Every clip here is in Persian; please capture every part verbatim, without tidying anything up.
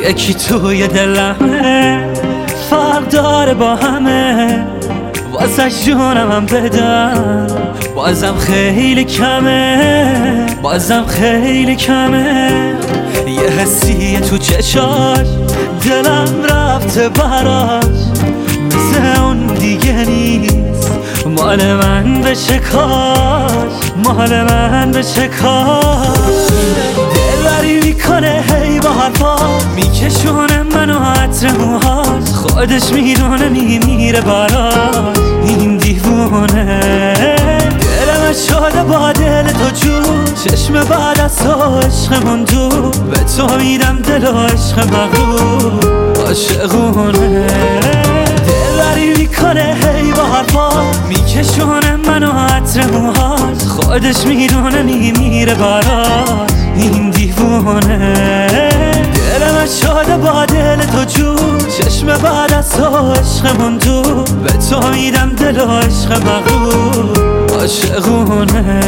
یکی توی دلمه، فرق داره با همه، واسه جونم هم بدم بازم خیلی کمه، بازم خیلی کمه. یه حسیه تو چشاش دلم رفته براش، مثل اون دیگه نیست، مال من بشه کاش، مال من بشه کاش. دلبری میکنه هی با حرفا، میکشونه منو عطر موهاش، خودش میدونه میمیره براش این دیوونه. دلم شده با دل تو جون، چشم بعد از تو عشقمون دور، به تو میدم دل و عشق مغرور عاشقونه. دلبری میکنه هی با حرفا، میکشونه منو عطر موهاش، خودش میدونه میمیره براش این دیوونه. دلم شده با دل تو جون، چشم بعد از تو عشقمون دور، به تو میدم دل و عشق مغرور عاشقونه.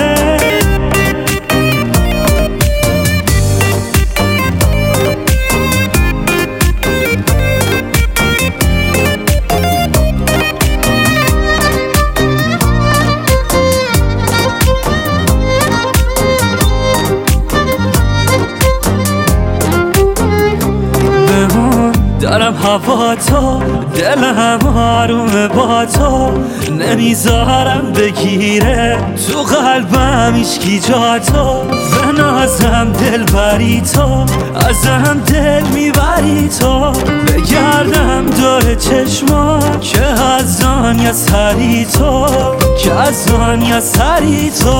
دارم هوا تو، دلم آرومه با تو، نمیذارم بگیره تو قلبم هیچکی جا تو. به نازم دل بری تو، ازم دل میبری تو، بگردم دور چشما که از آن یا سری تو، که از آن یا سری تو.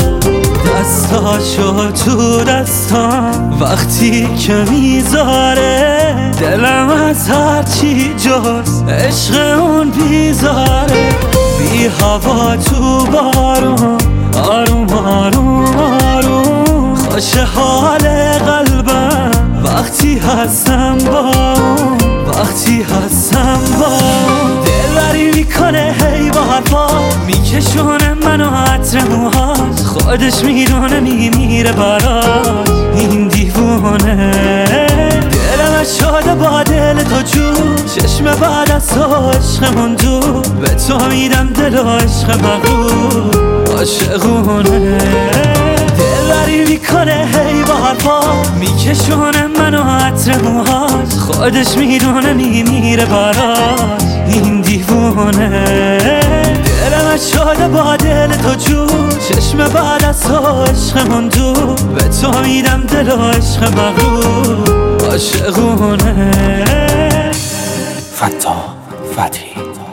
دستاشو تو دستام وقتی که میذاره، دلم از هرچی جز عشق اون بیزاره. بی هوا تو بارون، آروم آروم آروم، خوش حال قلبم وقتی هستم با اون، وقتی هستم با اون. دلبری میکنه هی با حرفا، میکشونه منو عطر موهاش، خودش میدونه میمیره براش این دیوونه. دلم شده با دل تو جون، چشم بعد از تو عشقمون دور، به تو میدم دل و عشق مغرور عاشقونه. دلبری میکنه هی با حرفا، میکشونه منو عطر موهاش، خودش میدونه میمیره براش این دیوونه. دلم شده با دل تو جون، چشم بعد از تو عشقمون دور، به تو میدم دل و عشق مغرور عاشقونه. فتاح فتحی